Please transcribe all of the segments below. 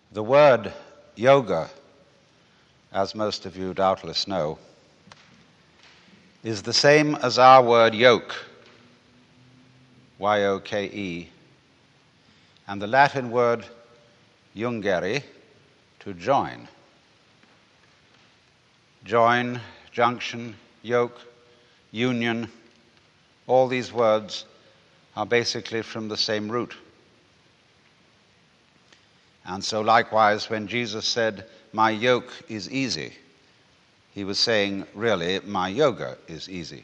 The word yoga, as most of you doubtless know, is the same as our word yoke, Y-O-K-E, and the Latin word jungere, to join. Join, junction, yoke, union, all these words are basically from the same root. And so likewise, when Jesus said, "My yoke is easy," he was saying, really, my yoga is easy.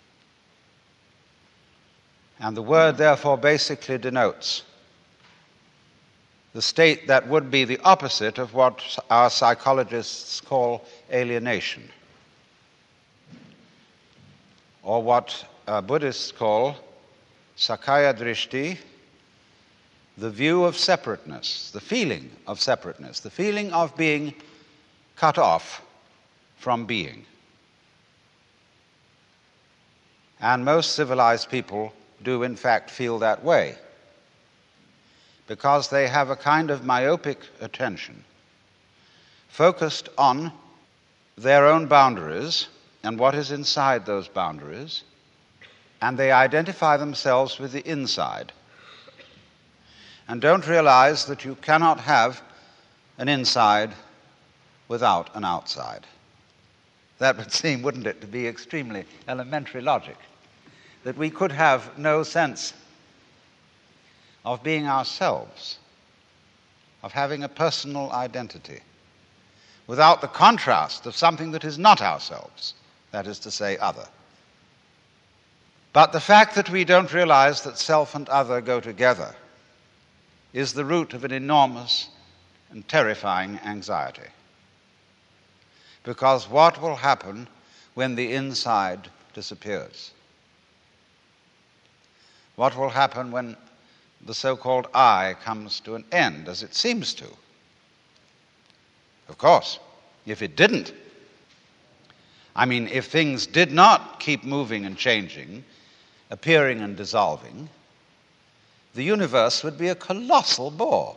And the word, therefore, basically denotes the state that would be the opposite of what our psychologists call alienation, or what Buddhists call Sakaya Drishti, the view of separateness, the feeling of separateness, the feeling of being cut off from being. And most civilized people do in fact feel that way, because they have a kind of myopic attention focused on their own boundaries and what is inside those boundaries, and they identify themselves with the inside and don't realize that you cannot have an inside without an outside. That would seem, wouldn't it, to be extremely elementary logic, that we could have no sense of being ourselves, of having a personal identity, without the contrast of something that is not ourselves, that is to say, other. But the fact that we don't realize that self and other go together is the root of an enormous and terrifying anxiety. Because what will happen when the inside disappears? What will happen when the so-called I comes to an end, as it seems to? Of course, if it didn't, if things did not keep moving and changing, appearing and dissolving, the universe would be a colossal bore.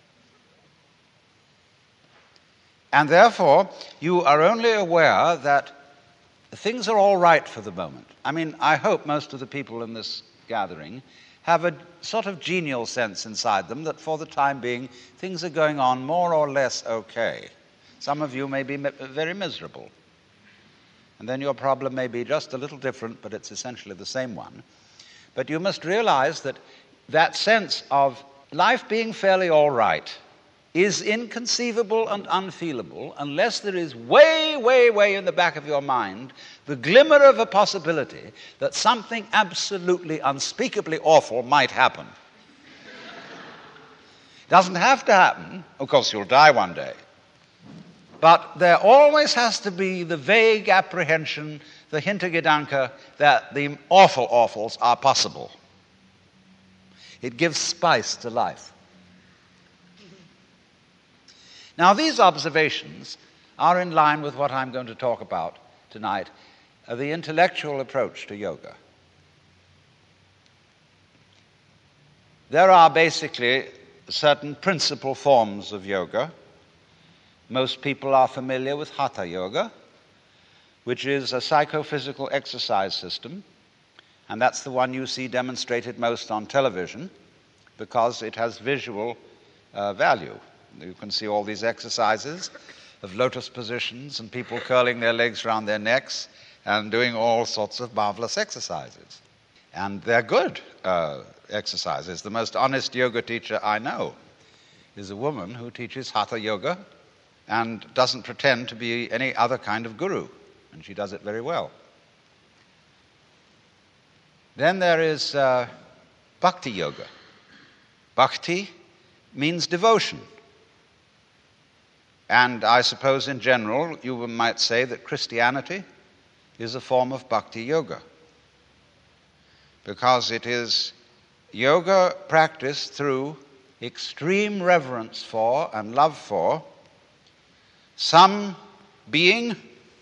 And therefore, you are only aware that things are all right for the moment. I hope most of the people in this gathering have a sort of genial sense inside them that for the time being, things are going on more or less okay. Some of you may be very miserable. And then your problem may be just a little different, but it's essentially the same one. But you must realize that that sense of life being fairly all right is inconceivable and unfeelable unless there is way, way, way in the back of your mind the glimmer of a possibility that something absolutely unspeakably awful might happen. It doesn't have to happen. Of course, you'll die one day. But there always has to be the vague apprehension, the Hintergedanke, that the awful awfuls are possible. It gives spice to life. Now, these observations are in line with what I'm going to talk about tonight, the intellectual approach to yoga. There are basically certain principal forms of yoga. Most people are familiar with Hatha Yoga, which is a psychophysical exercise system, and that's the one you see demonstrated most on television because it has visual value. You can see all these exercises of lotus positions and people curling their legs around their necks and doing all sorts of marvelous exercises. And they're good exercises. The most honest yoga teacher I know is a woman who teaches Hatha Yoga and doesn't pretend to be any other kind of guru, and she does it very well. Then there is Bhakti Yoga. Bhakti means devotion. And I suppose in general you might say that Christianity is a form of Bhakti Yoga, because it is yoga practiced through extreme reverence for and love for some being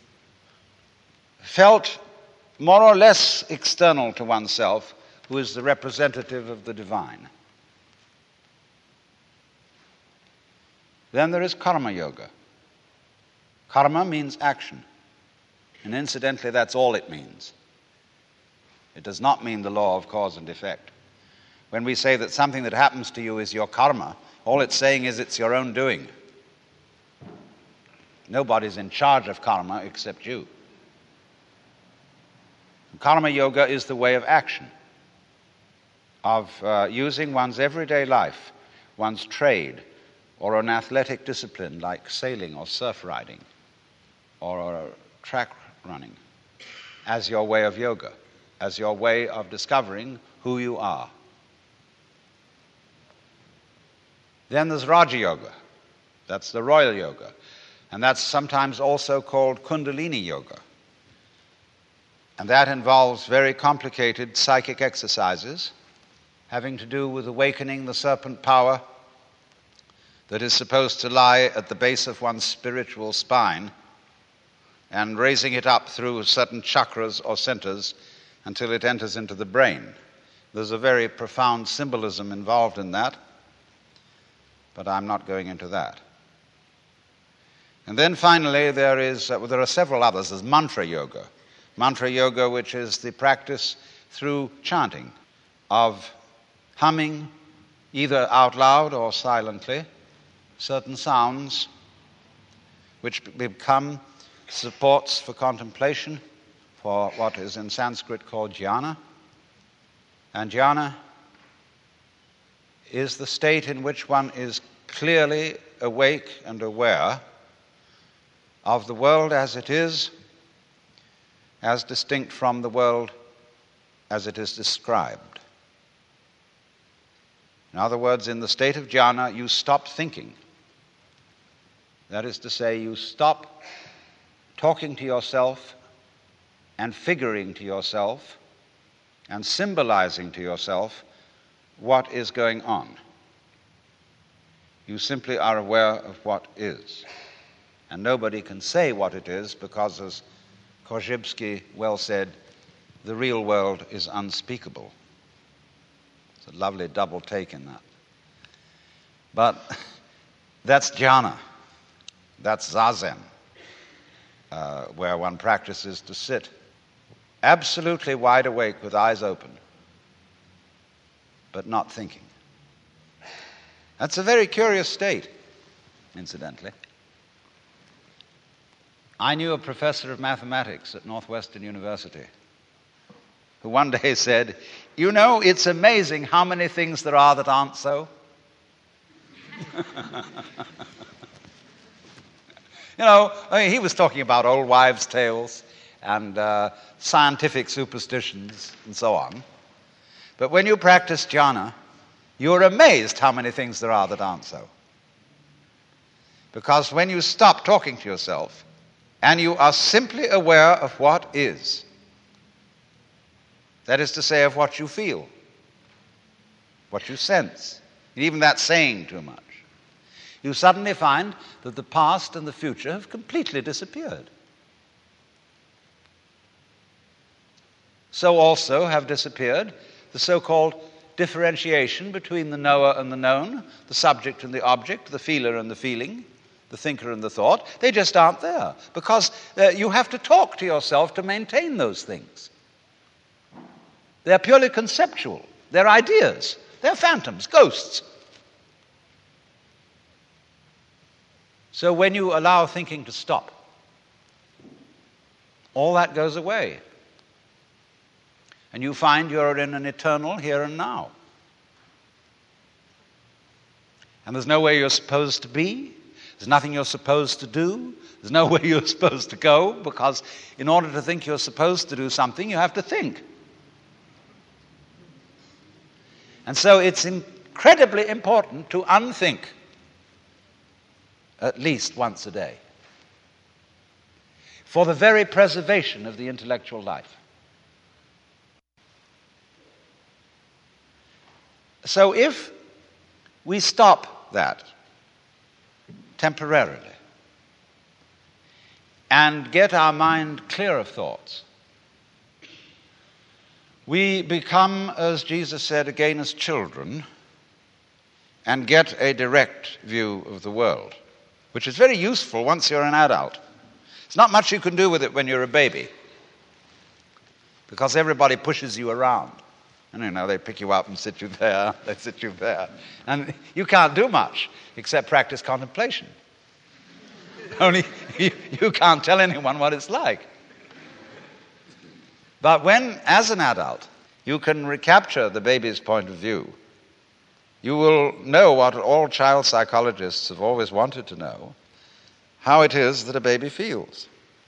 felt more or less external to oneself, who is the representative of the divine. Then there is karma yoga. Karma means action. And incidentally, that's all it means. It does not mean the law of cause and effect. When we say that something that happens to you is your karma, all it's saying is it's your own doing. Nobody's in charge of karma except you. Karma yoga is the way of action, of using one's everyday life, one's trade, or an athletic discipline like sailing or surf riding or track running as your way of yoga, as your way of discovering who you are. Then there's Raja Yoga. That's the royal yoga. And that's sometimes also called Kundalini Yoga. And that involves very complicated psychic exercises having to do with awakening the serpent power that is supposed to lie at the base of one's spiritual spine and raising it up through certain chakras or centers until it enters into the brain. There's a very profound symbolism involved in that, but I'm not going into that. And then finally, there are several others. There's mantra yoga. Mantra yoga, which is the practice through chanting of humming, either out loud or silently, certain sounds which become supports for contemplation, for what is in Sanskrit called jhana. And jhana is the state in which one is clearly awake and aware of the world as it is, as distinct from the world as it is described. In other words, in the state of jhana, you stop thinking. That is to say, you stop talking to yourself and figuring to yourself and symbolizing to yourself what is going on. You simply are aware of what is. And nobody can say what it is because, as Korzybski well said, the real world is unspeakable. It's a lovely double take in that. But that's jhana. That's zazen, where one practices to sit absolutely wide awake with eyes open, but not thinking. That's a very curious state, incidentally. I knew a professor of mathematics at Northwestern University who one day said, "You know, it's amazing how many things there are that aren't so." He was talking about old wives' tales and scientific superstitions and so on. But when you practice jhana, you're amazed how many things there are that aren't so. Because when you stop talking to yourself and you are simply aware of what is, that is to say, of what you feel, what you sense, and even that's saying too much, you suddenly find that the past and the future have completely disappeared. So also have disappeared the so-called differentiation between the knower and the known, the subject and the object, the feeler and the feeling, the thinker and the thought. They just aren't there because you have to talk to yourself to maintain those things. They're purely conceptual. They're ideas. They're phantoms, ghosts. So when you allow thinking to stop, all that goes away. And you find you're in an eternal here and now. And there's nowhere you're supposed to be. There's nothing you're supposed to do. There's nowhere you're supposed to go, because in order to think you're supposed to do something, you have to think. And so it's incredibly important to unthink at least once a day for the very preservation of the intellectual life. So if we stop that temporarily and get our mind clear of thoughts, we become, as Jesus said, again as children, and get a direct view of the world, which is very useful once you're an adult. There's not much you can do with it when you're a baby, because everybody pushes you around. And they pick you up and sit you there, they sit you there. And you can't do much except practice contemplation. Only you can't tell anyone what it's like. But when, as an adult, you can recapture the baby's point of view, you will know what all child psychologists have always wanted to know, how it is that a baby feels.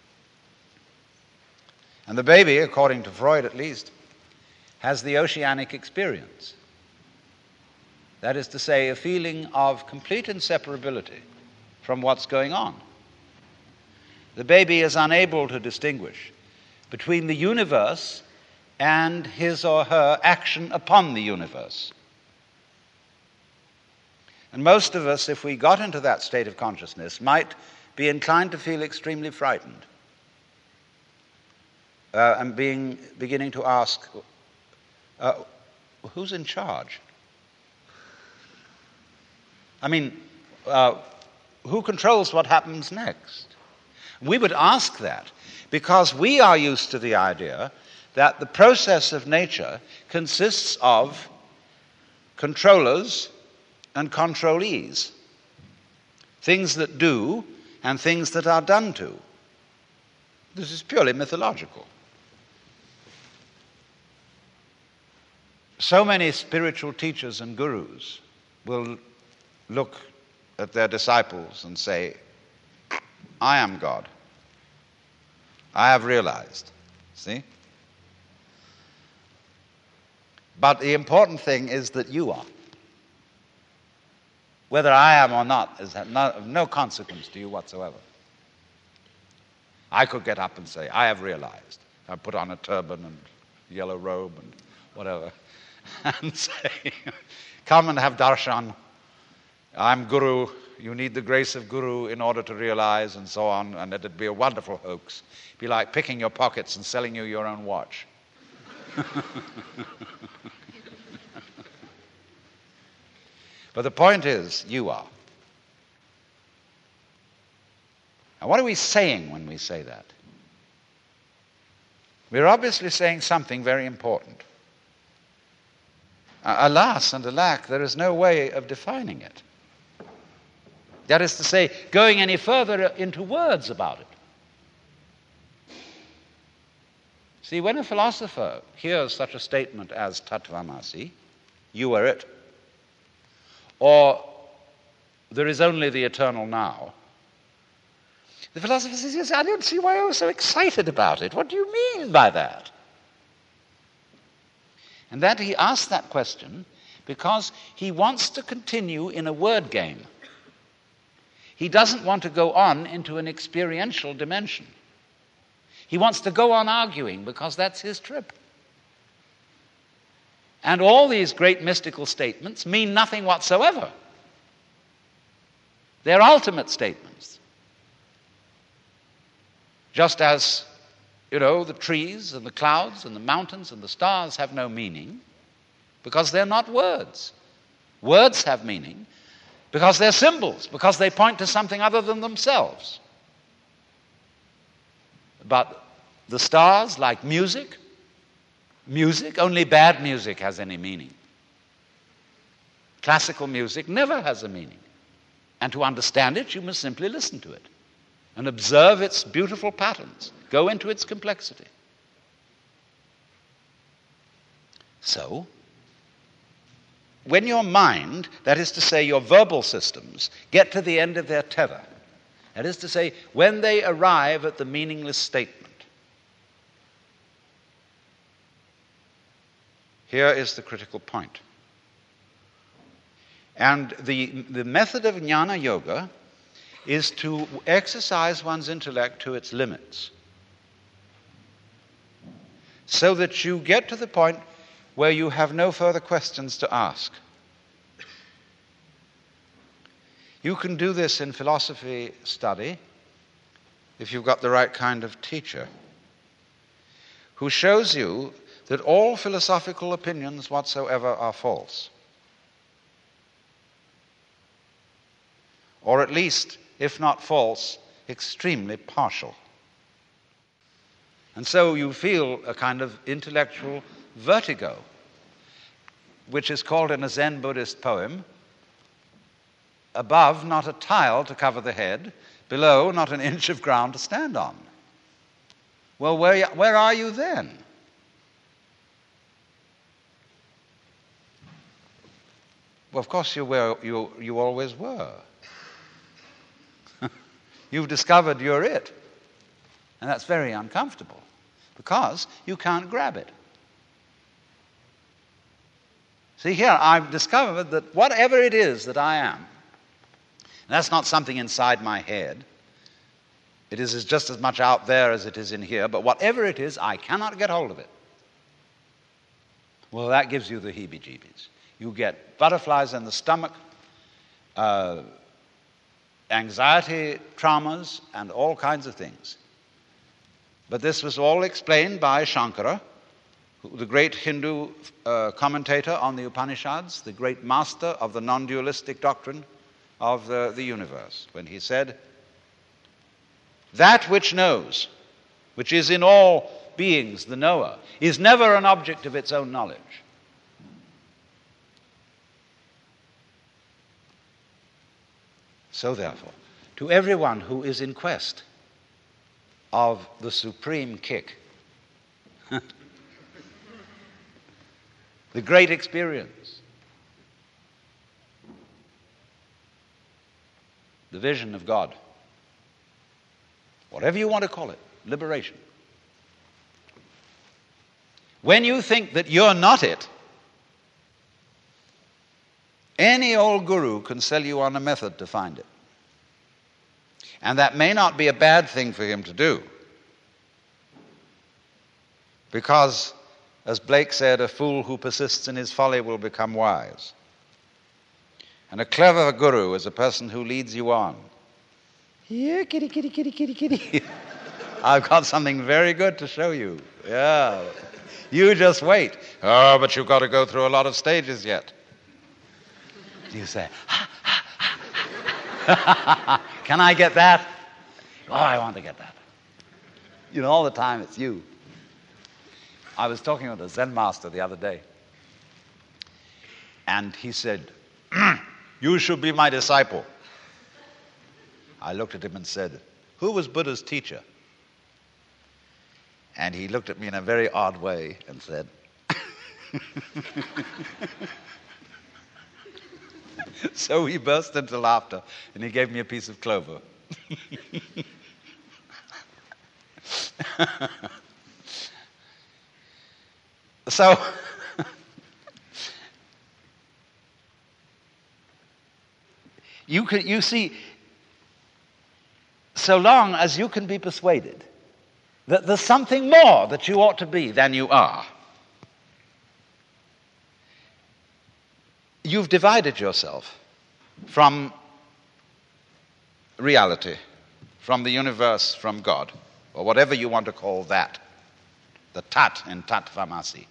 And the baby, according to Freud at least, has the oceanic experience. That is to say, a feeling of complete inseparability from what's going on. The baby is unable to distinguish between the universe and his or her action upon the universe. And most of us, if we got into that state of consciousness, might be inclined to feel extremely frightened and beginning to ask, who's in charge? I mean, who controls what happens next? We would ask that because we are used to the idea that the process of nature consists of controllers and controlees, things that do and things that are done to. This is purely mythological. So many spiritual teachers and gurus will look at their disciples and say, I am God. I have realized. See? But the important thing is that you are. Whether I am or not is of no consequence to you whatsoever. I could get up and say, I have realized. I put on a turban and yellow robe and whatever, and say, come and have darshan. I'm Guru. You need the grace of Guru in order to realize, and so on, and it'd be a wonderful hoax. It'd be like picking your pockets and selling you your own watch. But the point is, you are. Now, what are we saying when we say that? We're obviously saying something very important. Alas and alack, there is no way of defining it. That is to say, going any further into words about it. See, when a philosopher hears such a statement as Tattvamasi, you are it, or there is only the eternal now, the philosopher says, yes, I don't see why you're so excited about it. What do you mean by that? And that he asks that question because he wants to continue in a word game. He doesn't want to go on into an experiential dimension. He wants to go on arguing because that's his trip. And all these great mystical statements mean nothing whatsoever. They're ultimate statements. Just as, the trees and the clouds and the mountains and the stars have no meaning because they're not words. Words have meaning because they're symbols, because they point to something other than themselves. But the stars, like music, only bad music has any meaning. Classical music never has a meaning. And to understand it, you must simply listen to it and observe its beautiful patterns, go into its complexity. So, when your mind, that is to say your verbal systems, get to the end of their tether, that is to say, when they arrive at the meaningless statement, here is the critical point. And the method of jnana yoga is to exercise one's intellect to its limits so that you get to the point where you have no further questions to ask. You can do this in philosophy study if you've got the right kind of teacher who shows you that all philosophical opinions whatsoever are false. or at least, if not false, extremely partial. And so you feel a kind of intellectual vertigo, which is called in a Zen Buddhist poem, above not a tile to cover the head, below not an inch of ground to stand on. Well, where are you then? Well, of course you always were. You've discovered you're it. And that's very uncomfortable because you can't grab it. See, here I've discovered that whatever it is that I am, and that's not something inside my head. It is just as much out there as it is in here, but whatever it is, I cannot get hold of it. Well, that gives you the heebie-jeebies. You get butterflies in the stomach, anxiety, traumas, and all kinds of things. But this was all explained by Shankara, the great Hindu commentator on the Upanishads, the great master of the non-dualistic doctrine of the universe, when he said, "That which knows, which is in all beings the knower, is never an object of its own knowledge." So therefore, to everyone who is in quest of the supreme kick, the great experience, the vision of God, whatever you want to call it, liberation. When you think that you're not it, any old guru can sell you on a method to find it. And that may not be a bad thing for him to do. Because, as Blake said, a fool who persists in his folly will become wise. And a clever guru is a person who leads you on. Here, kitty, kitty, kitty, kitty, kitty. I've got something very good to show you. Yeah. You just wait. Oh, but you've got to go through a lot of stages yet. You say, can I get that? Oh, I want to get that. You know, all the time it's you. I was talking with a Zen master the other day, and he said, "You should be my disciple." I looked at him and said, "Who was Buddha's teacher?" And he looked at me in a very odd way and said, so he burst into laughter and he gave me a piece of clover. So, you see, so long as you can be persuaded that there's something more that you ought to be than you are, you've divided yourself from reality, from the universe, from God, or whatever you want to call that, the Tat in Tattvamasi.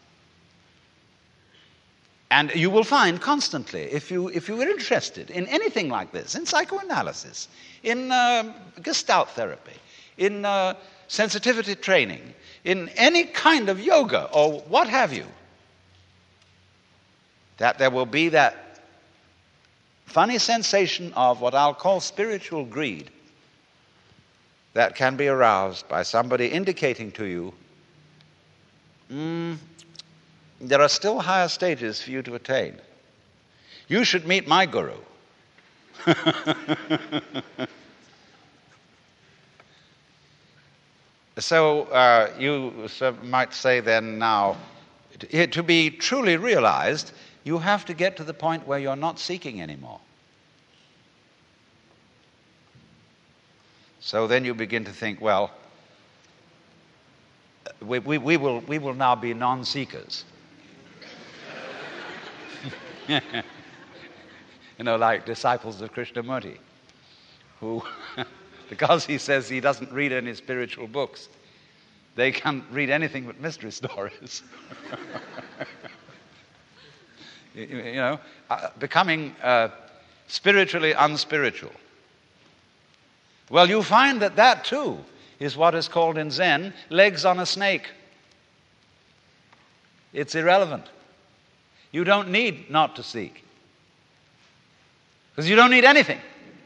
And you will find constantly, if you were interested in anything like this, in psychoanalysis, in Gestalt therapy, in sensitivity training, in any kind of yoga or what have you, that there will be that funny sensation of what I'll call spiritual greed that can be aroused by somebody indicating to you, there are still higher stages for you to attain. You should meet my guru. So you might say then now, to be truly realized, you have to get to the point where you're not seeking anymore. So then you begin to think, well, we will now be non-seekers. You know, like disciples of Krishnamurti, who, because he says he doesn't read any spiritual books, they can't read anything but mystery stories. You know, becoming spiritually unspiritual. Well, you find that that too is what is called in Zen legs on a snake. It's irrelevant. You don't need not to seek, because you don't need anything.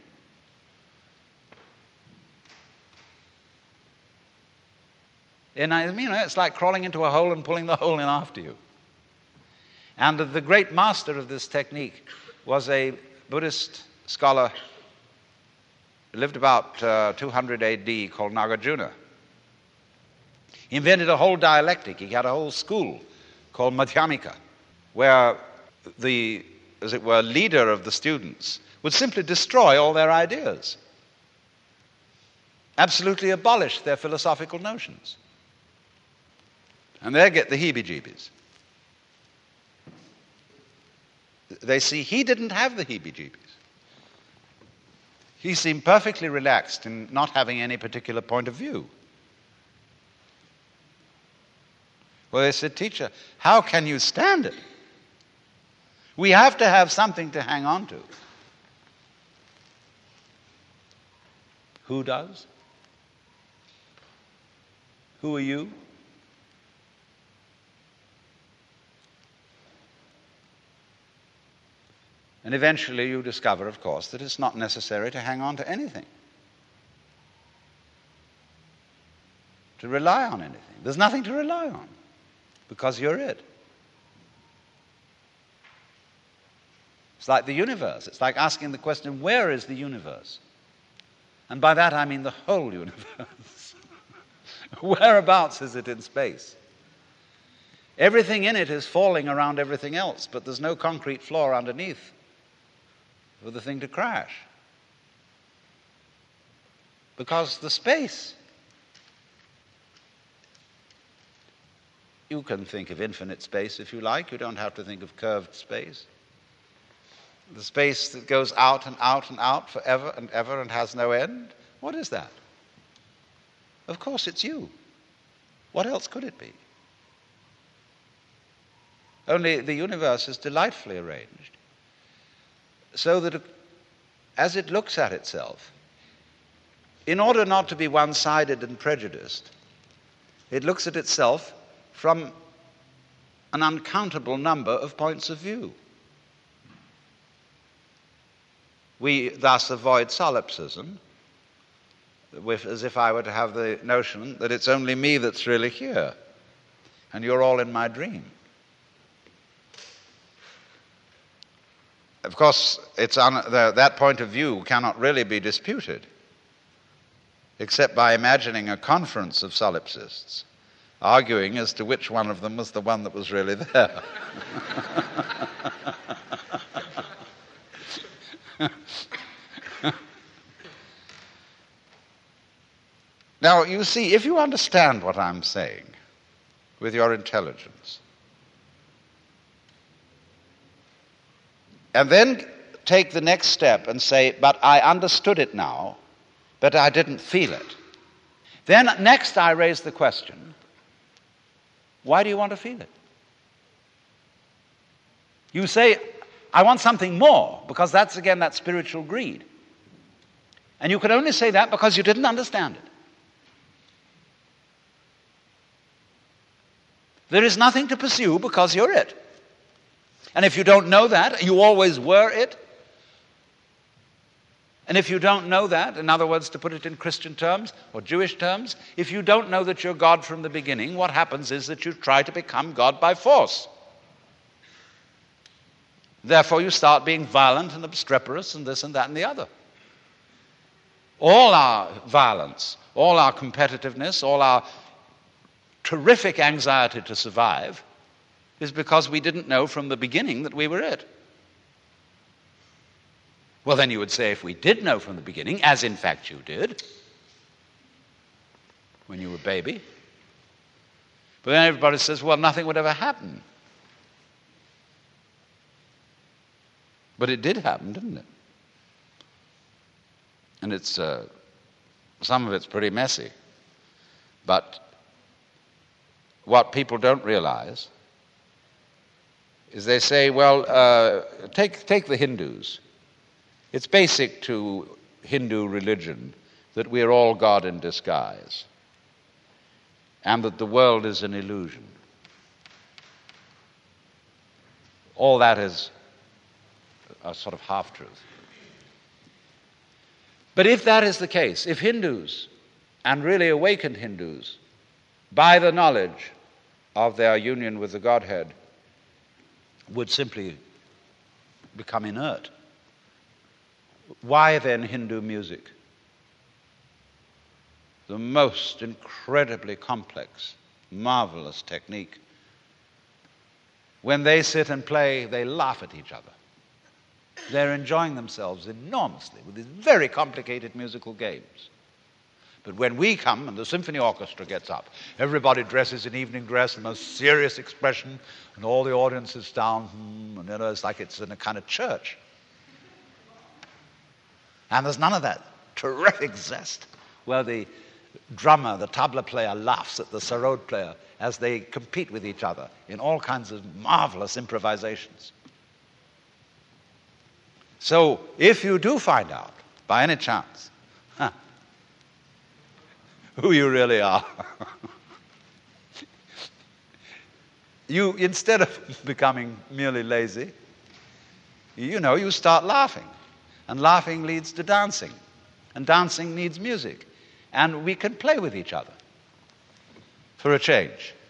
And it's like crawling into a hole and pulling the hole in after you. And the great master of this technique was a Buddhist scholar who lived about 200 AD called Nagarjuna. He invented a whole dialectic. He had a whole school called Madhyamika, where the, as it were, leader of the students would simply destroy all their ideas, absolutely abolish their philosophical notions. And they get the heebie-jeebies. They see he didn't have the heebie-jeebies. He seemed perfectly relaxed in not having any particular point of view. Well, they said, "Teacher, how can you stand it? We have to have something to hang on to." Who does? Who are you? And eventually you discover, of course, that it's not necessary to hang on to anything, to rely on anything. There's nothing to rely on, because you're it. It's like the universe. It's like asking the question, where is the universe? And by that I mean the whole universe. Whereabouts is it in space? Everything in it is falling around everything else, but there's no concrete floor underneath for the thing to crash. Because the space, you can think of infinite space if you like. You don't have to think of curved space. The space that goes out and out and out forever and ever and has no end. What is that? Of course it's you. What else could it be? Only the universe is delightfully arranged so that as it looks at itself, in order not to be one-sided and prejudiced, it looks at itself from an uncountable number of points of view. We thus avoid solipsism, as if I were to have the notion that it's only me that's really here, and you're all in my dream. Of course, that point of view cannot really be disputed, except by imagining a conference of solipsists, arguing as to which one of them was the one that was really there. Now, you see, if you understand what I'm saying with your intelligence, and then take the next step and say, but I understood it now, but I didn't feel it. Then next I raise the question, why do you want to feel it? You say, I want something more, because that's again that spiritual greed. And you can only say that because you didn't understand it. There is nothing to pursue because you're it. And if you don't know that, you always were it. And if you don't know that, in other words, to put it in Christian terms or Jewish terms, if you don't know that you're God from the beginning, what happens is that you try to become God by force. Therefore, you start being violent and obstreperous and this and that and the other. All our violence, all our competitiveness, all our terrific anxiety to survive is because we didn't know from the beginning that we were it. Well, then you would say, if we did know from the beginning, as in fact you did, when you were a baby, but then everybody says, well, nothing would ever happen. But it did happen, didn't it? And it's some of it's pretty messy. But what people don't realize is they say, well, take the Hindus. It's basic to Hindu religion that we are all God in disguise, and that the world is an illusion. All that is a sort of half-truth. But if that is the case, if Hindus, and really awakened Hindus, by the knowledge of their union with the Godhead, would simply become inert, why then Hindu music? The most incredibly complex, marvelous technique. When they sit and play, they laugh at each other. They're enjoying themselves enormously with these very complicated musical games. But when we come and the symphony orchestra gets up, everybody dresses in evening dress, the most serious expression, and all the audience is down, and it's like it's in a kind of church. And there's none of that terrific zest where the drummer, the tabla player, laughs at the sarod player as they compete with each other in all kinds of marvelous improvisations. So if you do find out, by any chance, who you really are, you, instead of becoming merely lazy, you start laughing. And laughing leads to dancing. And dancing needs music. And we can play with each other for a change.